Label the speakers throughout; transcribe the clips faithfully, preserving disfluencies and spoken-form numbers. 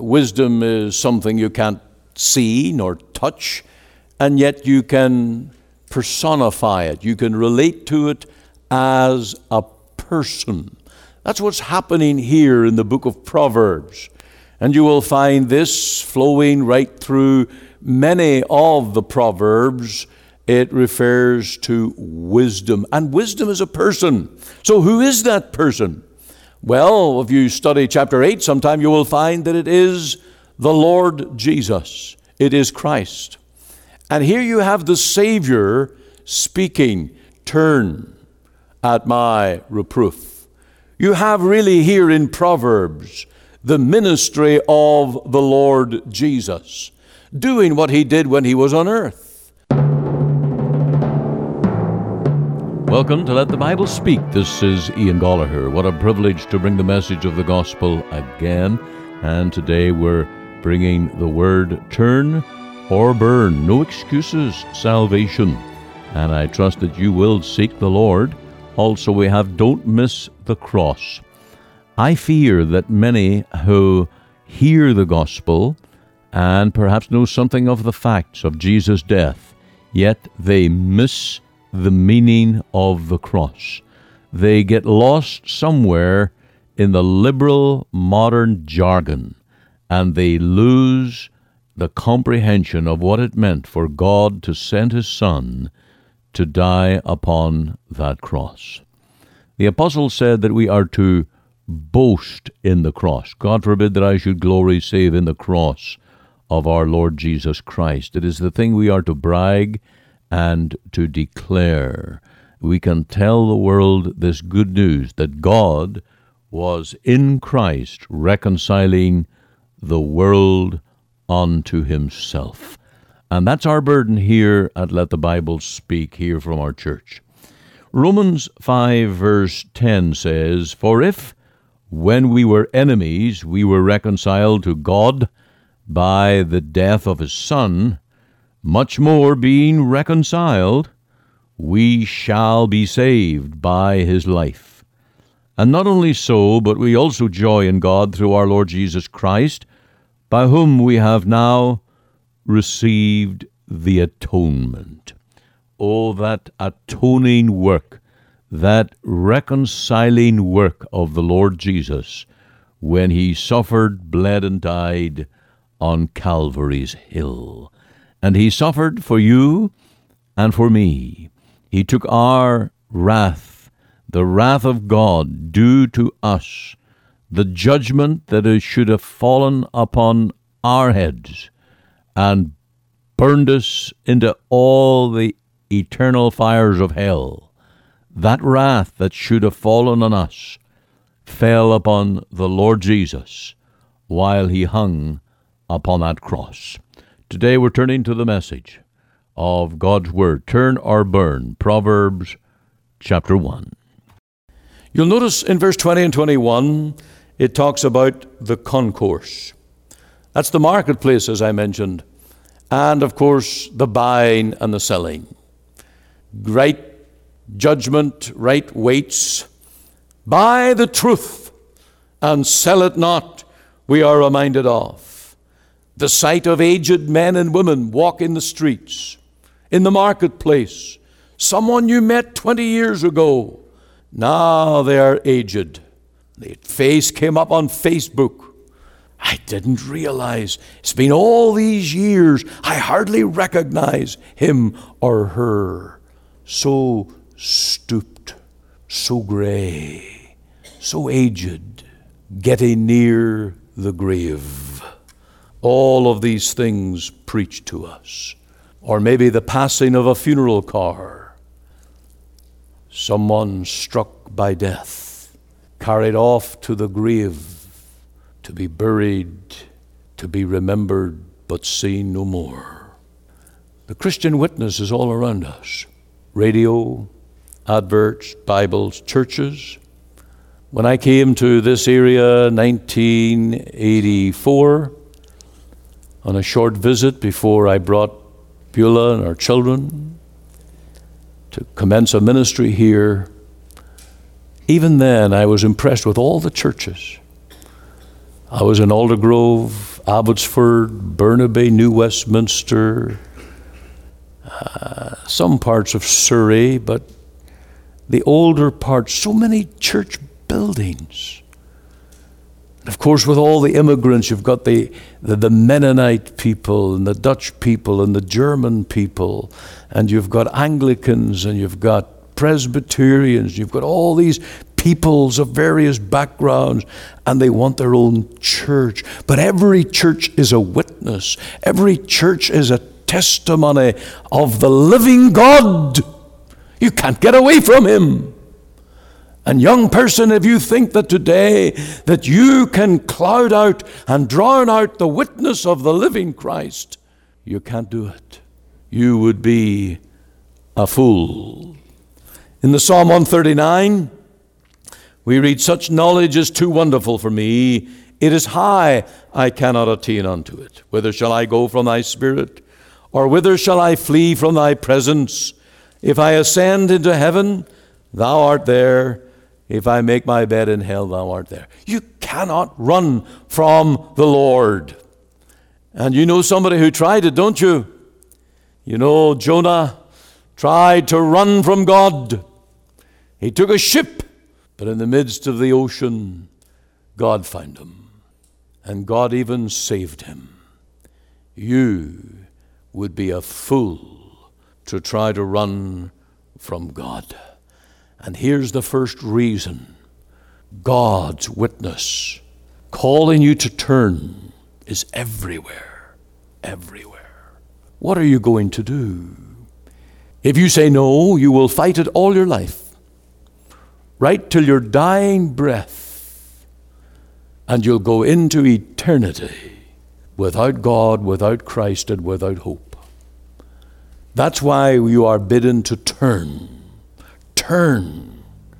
Speaker 1: wisdom is something you can't see nor touch, and yet you can personify it. You can relate to it as a person. That's what's happening here in the book of Proverbs. And you will find this flowing right through many of the Proverbs. It refers to wisdom, and wisdom is a person. So who is that person? Well, if you study chapter eight sometime, you will find that it is the Lord Jesus. It is Christ. And here you have the Savior speaking, "Turn at my reproof." You have really here in Proverbs the ministry of the Lord Jesus, doing what he did when he was on earth. Welcome to Let the Bible Speak. This is Ian Gallagher. What a privilege to bring the message of the gospel again. And today we're bringing the word turn or burn. No excuses, salvation. And I trust that you will seek the Lord. Also, we have don't miss the cross. I fear that many who hear the gospel and perhaps know something of the facts of Jesus' death, yet they miss the meaning of the cross. They get lost somewhere in the liberal modern jargon, and they lose the comprehension of what it meant for God to send his Son to die upon that cross. The apostle said that we are to boast in the cross. God forbid that I should glory save in the cross of our Lord Jesus Christ. It is the thing we are to brag and to declare. We can tell the world this good news that God was in Christ reconciling the world unto himself. And that's our burden here at Let the Bible Speak, here from our church. Romans five verse ten says, "For if, when we were enemies, we were reconciled to God by the death of his Son, much more being reconciled, we shall be saved by his life. And not only so, but we also joy in God through our Lord Jesus Christ, by whom we have now received the atonement." Oh, that atoning work, that reconciling work of the Lord Jesus when he suffered, bled, and died on Calvary's hill. And he suffered for you and for me. He took our wrath, the wrath of God due to us, the judgment that it should have fallen upon our heads, and burned us into all the eternal fires of hell. That wrath that should have fallen on us fell upon the Lord Jesus while he hung upon that cross. Today we're turning to the message of God's Word. Turn or burn. Proverbs chapter one. You'll notice in verse twenty and twenty-one, it talks about the concourse. That's the marketplace, as I mentioned. And, of course, the buying and the selling. Right judgment, right weights. Buy the truth and sell it not, we are reminded of. The sight of aged men and women walk in the streets, in the marketplace. Someone you met twenty years ago. Now they are aged. The face came up on Facebook. I didn't realize. It's been all these years. I hardly recognize him or her. So stooped, so gray, so aged, getting near the grave. All of these things preach to us. Or maybe the passing of a funeral car. Someone struck by death, carried off to the grave, to be buried, to be remembered, but seen no more. The Christian witness is all around us. Radio, adverts, Bibles, churches. When I came to this area in nineteen eighty-four, on a short visit before I brought Beulah and our children to commence a ministry here, even then I was impressed with all the churches. I was in Aldergrove Abbotsford, Burnaby, New Westminster, uh, some parts of Surrey, but the older parts, so many church buildings. Of course, with all the immigrants, you've got the, the, the Mennonite people and the Dutch people and the German people, and you've got Anglicans and you've got Presbyterians, you've got all these peoples of various backgrounds, and they want their own church. But every church is a witness. Every church is a testimony of the living God. You can't get away from Him. And young person, if you think that today that you can cloud out and drown out the witness of the living Christ, you can't do it. You would be a fool. In the Psalm one thirty-nine, we read, such knowledge is too wonderful for me. It is high, I cannot attain unto it. Whither shall I go from thy spirit? Or whither shall I flee from thy presence? If I ascend into heaven, thou art there. If I make my bed in hell, thou art there. You cannot run from the Lord. And you know somebody who tried it, don't you? You know, Jonah tried to run from God. He took a ship, but in the midst of the ocean, God found him. And God even saved him. You would be a fool to try to run from God. And here's the first reason. God's witness calling you to turn is everywhere. Everywhere. What are you going to do? If you say no, you will fight it all your life. Right till your dying breath. And you'll go into eternity without God, without Christ, and without hope. That's why you are bidden to turn. Turn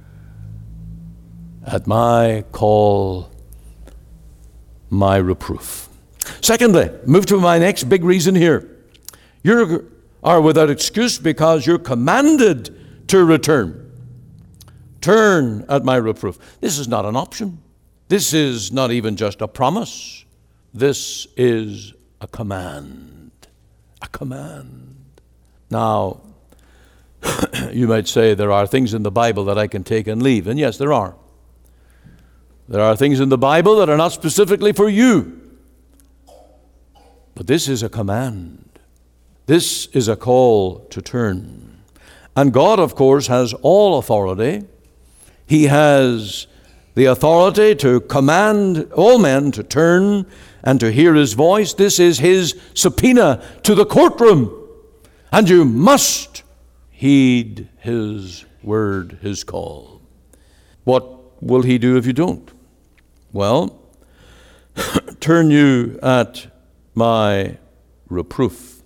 Speaker 1: at my call, my reproof. Secondly, move to my next big reason here. You are without excuse because you're commanded to return. Turn at my reproof. This is not an option. This is not even just a promise. This is a command. A command. Now, you might say there are things in the Bible that I can take and leave. And yes, there are. There are things in the Bible that are not specifically for you. But this is a command. This is a call to turn. And God, of course, has all authority. He has the authority to command all men to turn and to hear His voice. This is His subpoena to the courtroom. And you must heed His word, His call. What will He do if you don't? Well, turn you at my reproof.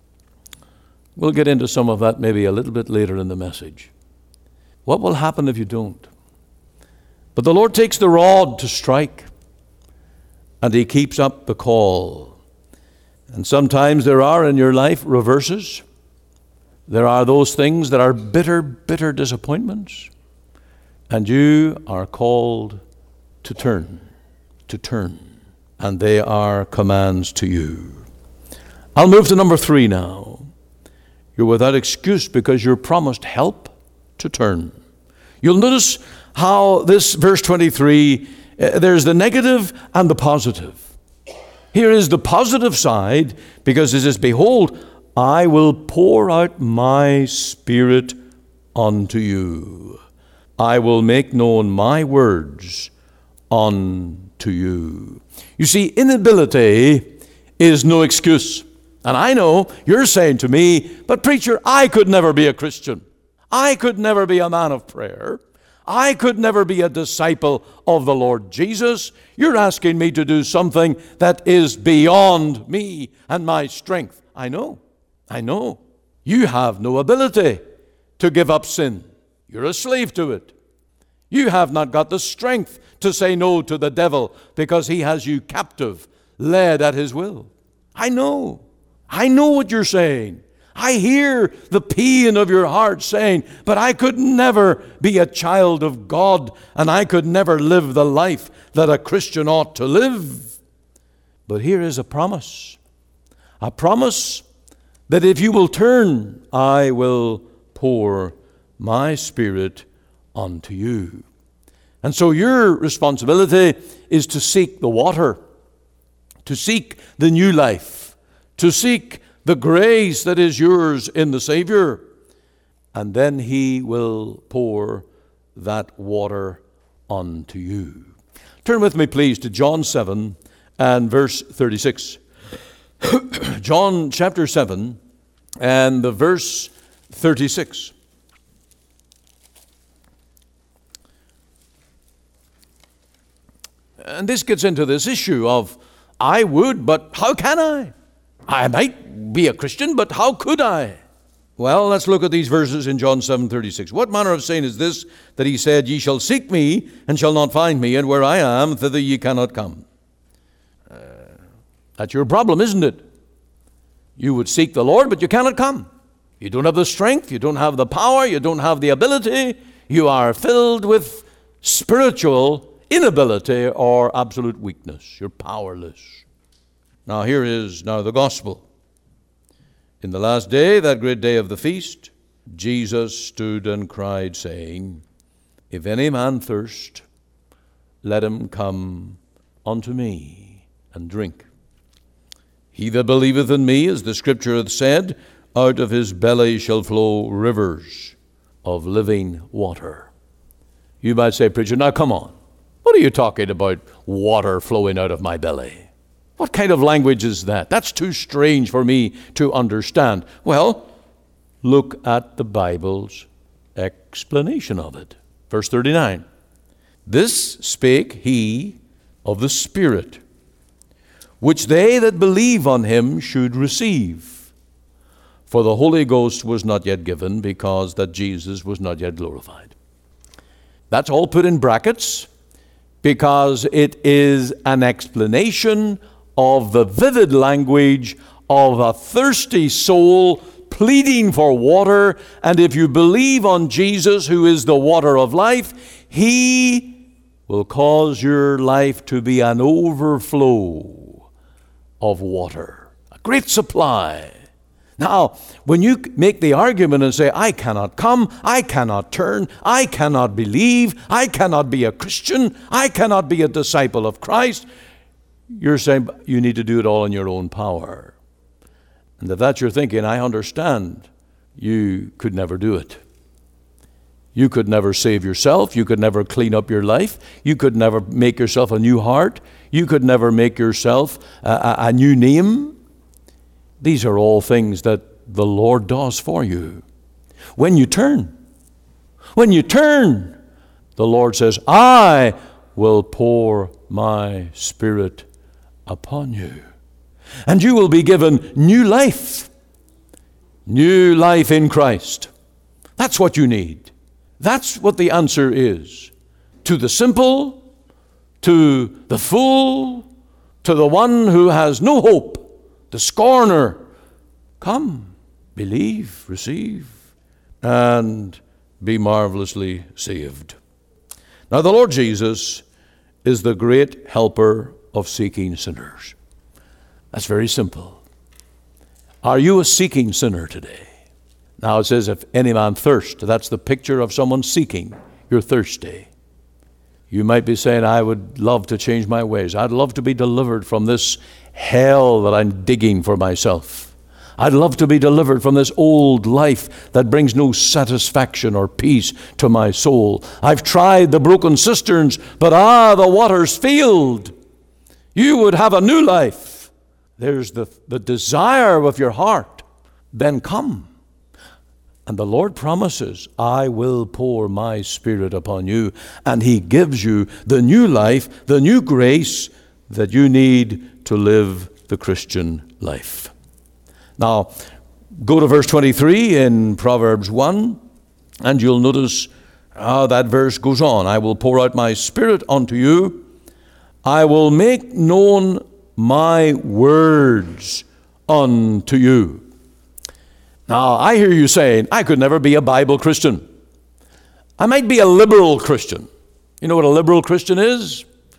Speaker 1: We'll get into some of that maybe a little bit later in the message. What will happen if you don't? But the Lord takes the rod to strike, and He keeps up the call. And sometimes there are in your life reverses. There are those things that are bitter, bitter disappointments. And you are called to turn, to turn. And they are commands to you. I'll move to number three now. You're without excuse because you're promised help to turn. You'll notice how this verse twenty-three, uh, there's the negative and the positive. Here is the positive side, because it says, behold, I will pour out my Spirit unto you. I will make known my words unto you. You see, inability is no excuse. And I know you're saying to me, but preacher, I could never be a Christian. I could never be a man of prayer. I could never be a disciple of the Lord Jesus. You're asking me to do something that is beyond me and my strength. I know. I know. You have no ability to give up sin. You're a slave to it. You have not got the strength to say no to the devil because he has you captive, led at his will. I know. I know what you're saying. I hear the pain of your heart saying, but I could never be a child of God, and I could never live the life that a Christian ought to live. But here is a promise. A promise that if you will turn, I will pour my Spirit unto you. And so your responsibility is to seek the water, to seek the new life, to seek the grace that is yours in the Savior. And then He will pour that water unto you. Turn with me, please, to John seven and verse thirty-six. John chapter seven and the verse thirty-six. And this gets into this issue of, I would, but how can I? I might be a Christian, but how could I? Well, let's look at these verses in John seven thirty-six. What manner of saying is this, that He said, Ye shall seek me, and shall not find me, and where I am, thither ye cannot come? Uh, that's your problem, isn't it? You would seek the Lord, but you cannot come. You don't have the strength, you don't have the power, you don't have the ability. You are filled with spiritual inability or absolute weakness. You're powerless. Now here is now the gospel. In the last day, that great day of the feast, Jesus stood and cried, saying, If any man thirst, let him come unto me and drink. He that believeth in me, as the Scripture hath said, out of his belly shall flow rivers of living water. You might say, preacher, now come on. What are you talking about, water flowing out of my belly? What kind of language is that? That's too strange for me to understand. Well, look at the Bible's explanation of it. Verse thirty-nine. This spake he of the Spirit, which they that believe on him should receive. For the Holy Ghost was not yet given, because that Jesus was not yet glorified. That's all put in brackets, because it is an explanation of the vivid language of a thirsty soul pleading for water. And if you believe on Jesus, who is the water of life, He will cause your life to be an overflow of water, a great supply. Now, when you make the argument and say, I cannot come, I cannot turn, I cannot believe, I cannot be a Christian, I cannot be a disciple of Christ, you're saying you need to do it all in your own power. And if that's your thinking, I understand. You could never do it. You could never save yourself. You could never clean up your life. You could never make yourself a new heart. You could never make yourself a, a, a new name. These are all things that the Lord does for you. When you turn, when you turn, the Lord says, I will pour my Spirit upon you. And you will be given new life. New life in Christ. That's what you need. That's what the answer is. To the simple, to the fool, to the one who has no hope, the scorner, come, believe, receive, and be marvelously saved. Now the Lord Jesus is the great helper of seeking sinners. That's very simple. Are you a seeking sinner today? Now it says, if any man thirst, that's the picture of someone seeking. You're thirsty. You might be saying, I would love to change my ways. I'd love to be delivered from this hell that I'm digging for myself. I'd love to be delivered from this old life that brings no satisfaction or peace to my soul. I've tried the broken cisterns, but ah, the water's failed. You would have a new life. There's the, the desire of your heart. Then come. And the Lord promises, I will pour my Spirit upon you. And He gives you the new life, the new grace that you need to live the Christian life. Now, go to verse twenty-three in Proverbs one, and you'll notice how that verse goes on. I will pour out my Spirit unto you. I will make known my words unto you. Now, I hear you saying, I could never be a Bible Christian. I might be a liberal Christian. You know what a liberal Christian is?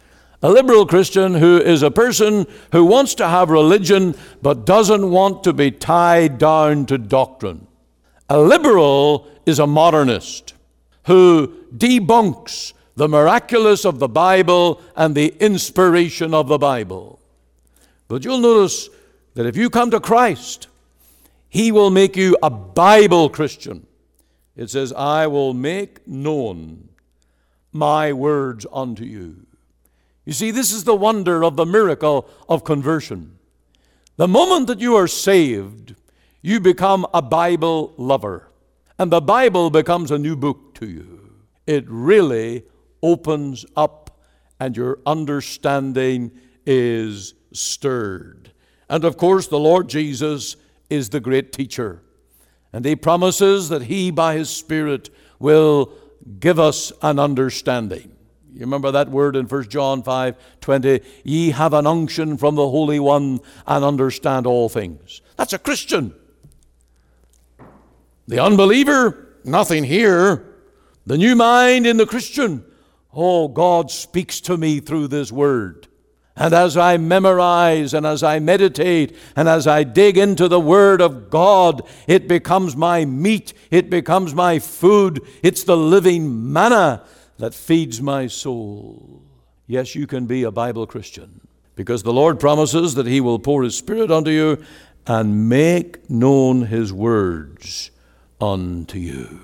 Speaker 1: A liberal Christian who is a person who wants to have religion but doesn't want to be tied down to doctrine. A liberal is a modernist who debunks the miraculous of the Bible and the inspiration of the Bible. But you'll notice that if you come to Christ, He will make you a Bible Christian. It says, I will make known my words unto you. You see, this is the wonder of the miracle of conversion. The moment that you are saved, you become a Bible lover. And the Bible becomes a new book to you. It really opens up and your understanding is stirred. And of course, the Lord Jesus is the great teacher. And He promises that He, by His Spirit, will give us an understanding. You remember that word in First John five twenty, ye have an unction from the Holy One and understand all things. That's a Christian. The unbeliever, nothing here. The new mind in the Christian, oh, God speaks to me through this word. And as I memorize and as I meditate and as I dig into the Word of God, it becomes my meat, it becomes my food. It's the living manna that feeds my soul. Yes, you can be a Bible Christian because the Lord promises that He will pour His Spirit unto you and make known His words unto you.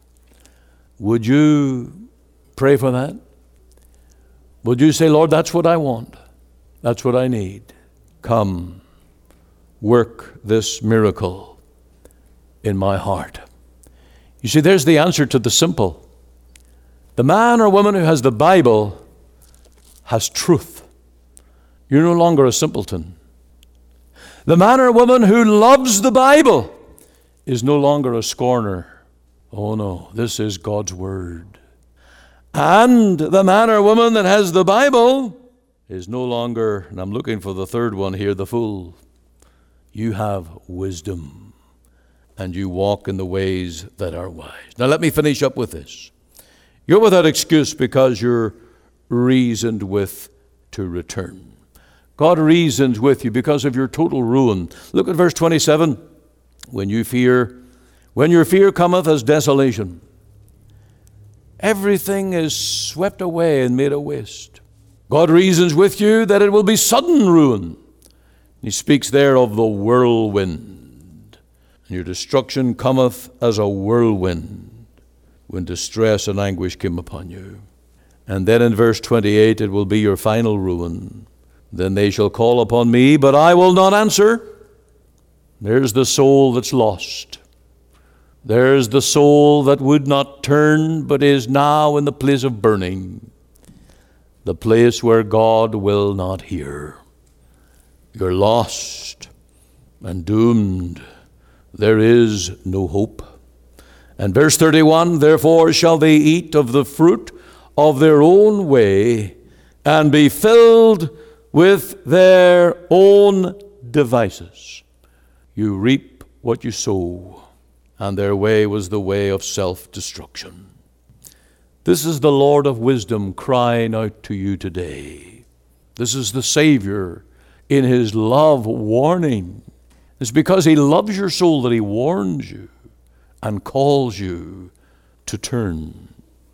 Speaker 1: Would you pray for that? Would you say, Lord, that's what I want. That's what I need. Come, work this miracle in my heart. You see, there's the answer to the simple. The man or woman who has the Bible has truth. You're no longer a simpleton. The man or woman who loves the Bible is no longer a scorner. Oh no, this is God's Word. And the man or woman that has the Bible is no longer, and I'm looking for the third one here, the fool. You have wisdom, and you walk in the ways that are wise. Now let me finish up with this. You're without excuse because you're reasoned with to return. God reasons with you because of your total ruin. Look at verse twenty-seven. When you fear, when your fear cometh as desolation, everything is swept away and made a waste. God reasons with you that it will be sudden ruin. He speaks there of the whirlwind. And your destruction cometh as a whirlwind when distress and anguish came upon you. And then in verse twenty-eight, it will be your final ruin. Then they shall call upon me, but I will not answer. There's the soul that's lost. There's the soul that would not turn, but is now in the place of burning. The place where God will not hear. You're lost and doomed. There is no hope. And verse thirty-one, therefore shall they eat of the fruit of their own way and be filled with their own devices. You reap what you sow, and their way was the way of self-destruction. This is the Lord of wisdom crying out to you today. This is the Savior in His love warning. It's because He loves your soul that He warns you and calls you to turn.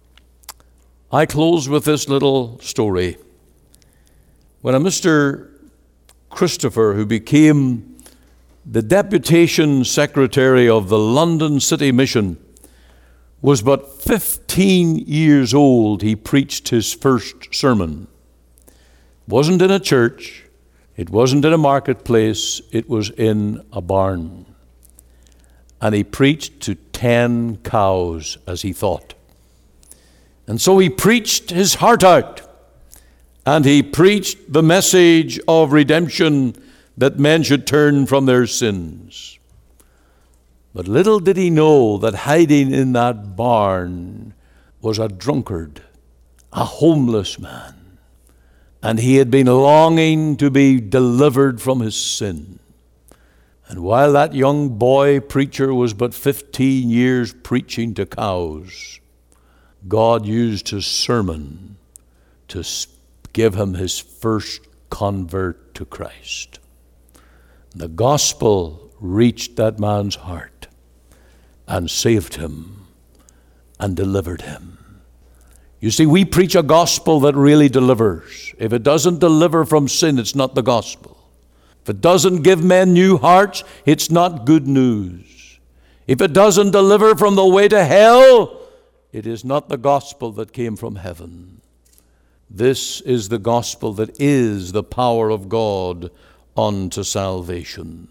Speaker 1: I close with this little story. When a Mister Christopher, who became the deputation secretary of the London City Mission, was but fifteen years old, he preached his first sermon. It wasn't in a church, it wasn't in a marketplace, it was in a barn. And he preached to ten cows, as he thought. And so he preached his heart out, and he preached the message of redemption, that men should turn from their sins. But little did he know that hiding in that barn was a drunkard, a homeless man. And he had been longing to be delivered from his sin. And while that young boy preacher was but fifteen years preaching to cows, God used his sermon to give him his first convert to Christ. The gospel reached that man's heart and saved him and delivered him. You see, we preach a gospel that really delivers. If it doesn't deliver from sin, it's not the gospel. If it doesn't give men new hearts, it's not good news. If it doesn't deliver from the way to hell, it is not the gospel that came from heaven. This is the gospel that is the power of God unto salvation.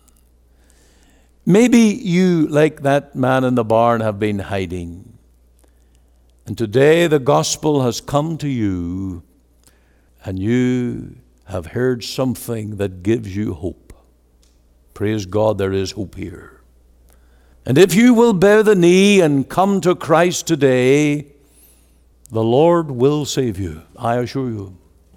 Speaker 1: Maybe you, like that man in the barn, have been hiding. And today the gospel has come to you, and you have heard something that gives you hope. Praise God, there is hope here. And if you will bear the knee and come to Christ today, the Lord will save you, I assure you.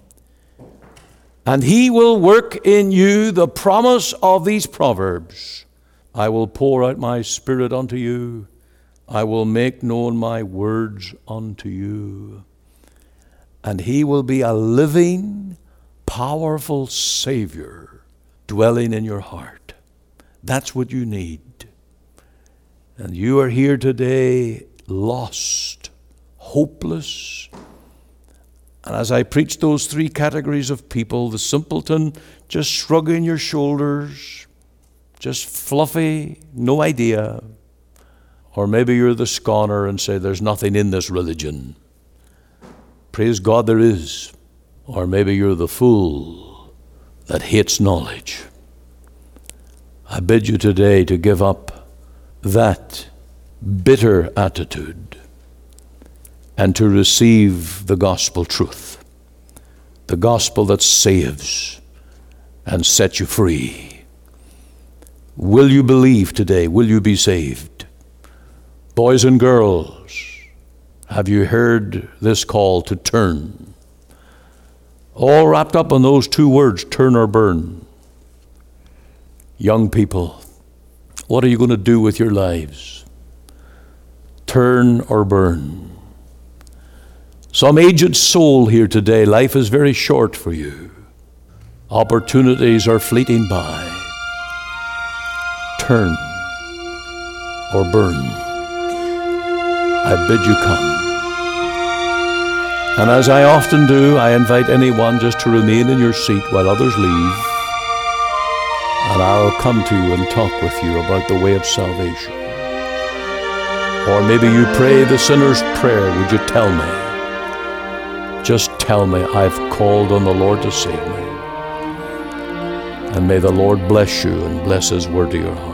Speaker 1: And he will work in you the promise of these proverbs. I will pour out my spirit unto you. I will make known my words unto you. And he will be a living, powerful Savior dwelling in your heart. That's what you need. And you are here today lost, hopeless. And as I preach those three categories of people, the simpleton just shrugging your shoulders, just fluffy, no idea. Or maybe you're the scorner and say, there's nothing in this religion. Praise God, there is. Or maybe you're the fool that hates knowledge. I bid you today to give up that bitter attitude and to receive the gospel truth, the gospel that saves and sets you free. Will you believe today? Will you be saved? Boys and girls, have you heard this call to turn? All wrapped up in those two words, turn or burn. Young people, what are you going to do with your lives? Turn or burn. Some aged soul here today, life is very short for you. Opportunities are fleeting by. Turn or burn. I bid you come. And as I often do, I invite anyone just to remain in your seat while others leave. And I'll come to you and talk with you about the way of salvation. Or maybe you pray the sinner's prayer. Would you tell me? Just tell me I've called on the Lord to save me. And may the Lord bless you and bless his word to your heart.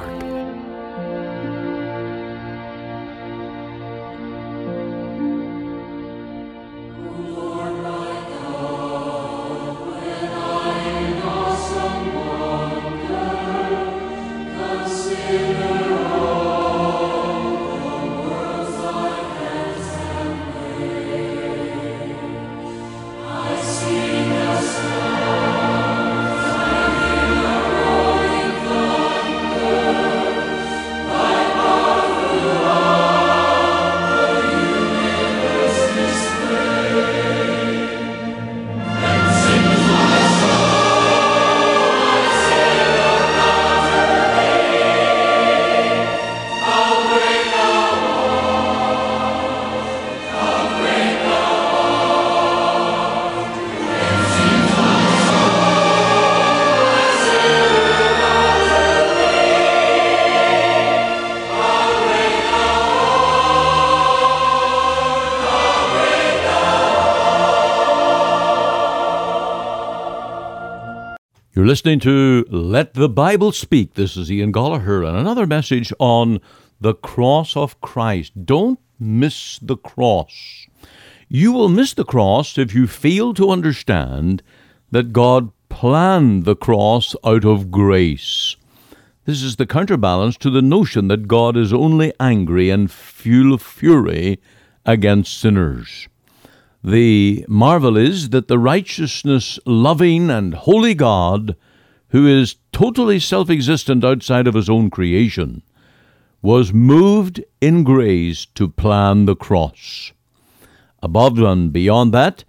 Speaker 1: You're listening to Let the Bible Speak. This is Ian Goligher, and another message on the cross of Christ. Don't miss the cross. You will miss the cross if you fail to understand that God planned the cross out of grace. This is the counterbalance to the notion that God is only angry and full of fury against sinners. The marvel is that the righteousness-loving and holy God, who is totally self-existent outside of his own creation, was moved in grace to plan the cross. Above and beyond that,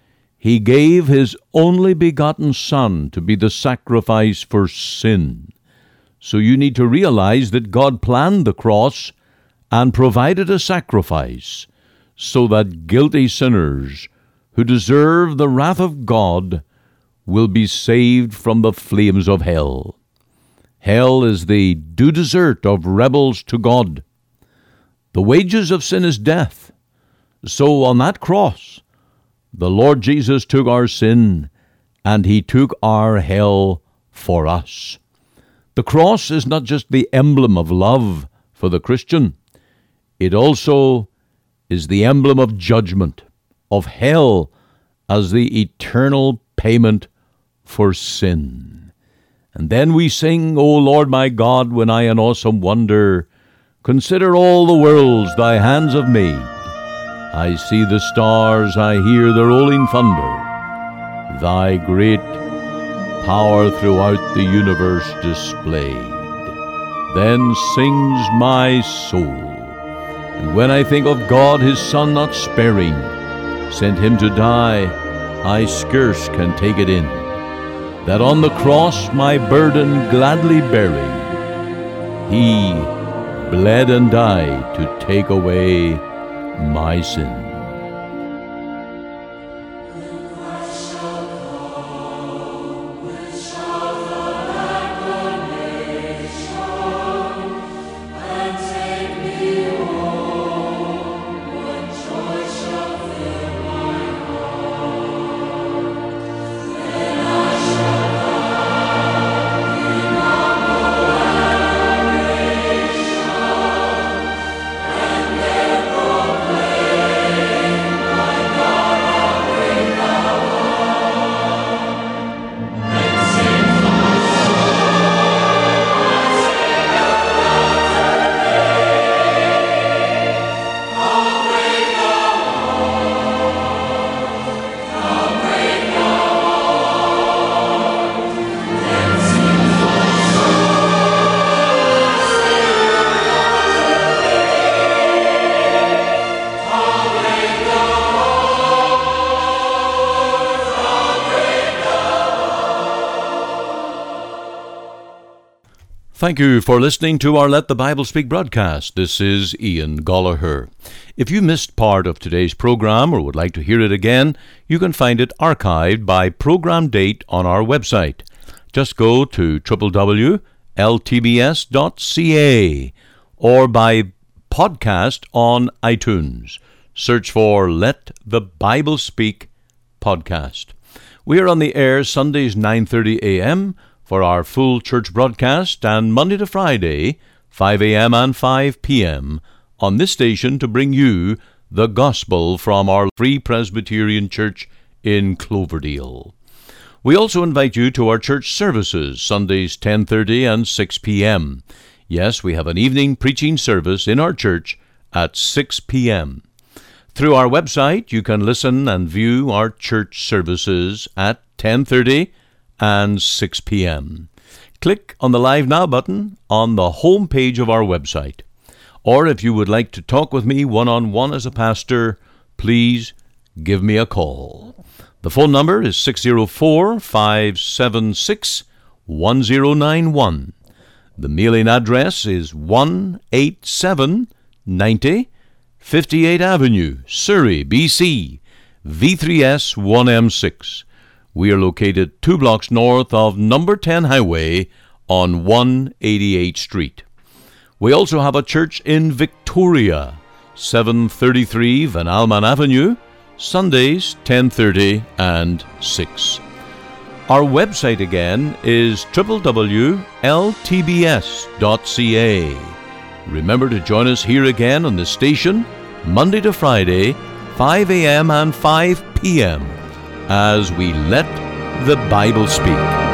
Speaker 1: He gave His only begotten Son to be the sacrifice for sin. So you need to realize that God planned the cross and provided a sacrifice so that guilty sinners who deserve the wrath of God will be saved from the flames of hell. Hell is the due desert of rebels to God. The wages of sin is death. So on that cross, the Lord Jesus took our sin, and He took our hell for us. The cross is not just the emblem of love for the Christian. It also is the emblem of judgment, of hell as the eternal payment for sin. And then we sing, O Lord my God, when I in awesome wonder consider all the worlds Thy hands have made. I see the stars, I hear the rolling thunder, Thy great power throughout the universe displayed. Then sings my soul. And when I think of God, His Son not sparing, sent Him to die, I scarce can take it in, that on the cross my burden gladly bearing, He bled and died to take away my sin. Thank you for listening to our Let the Bible Speak broadcast. This is Ian Gollaher. If you missed part of today's program or would like to hear it again, you can find it archived by program date on our website. Just go to w w w dot l t b s dot c a or by podcast on iTunes. Search for Let the Bible Speak podcast. We are on the air Sundays nine thirty a.m., for our full church broadcast, and Monday to Friday, five a.m. and five p.m. on this station to bring you the gospel from our Free Presbyterian Church in Cloverdale. We also invite you to our church services, Sundays ten thirty and six p.m. Yes, we have an evening preaching service in our church at six p.m. Through our website, you can listen and view our church services at ten thirty and six p.m. Click on the Live Now button on the home page of our website. Or if you would like to talk with me one-on-one as a pastor, please give me a call. The phone number is six oh four, five seven six, one oh nine one. The mailing address is one eighty-seven ninety fifty-eighth Avenue, Surrey, B C, V three S one M six. We are located two blocks north of number ten Highway on one eighty-eighth Street. We also have a church in Victoria, seven thirty-three Van Alman Avenue, Sundays ten thirty and six. Our website again is w w w dot l t b s dot c a. Remember to join us here again on the station, Monday to Friday, five a.m. and five p.m. as we let the Bible speak.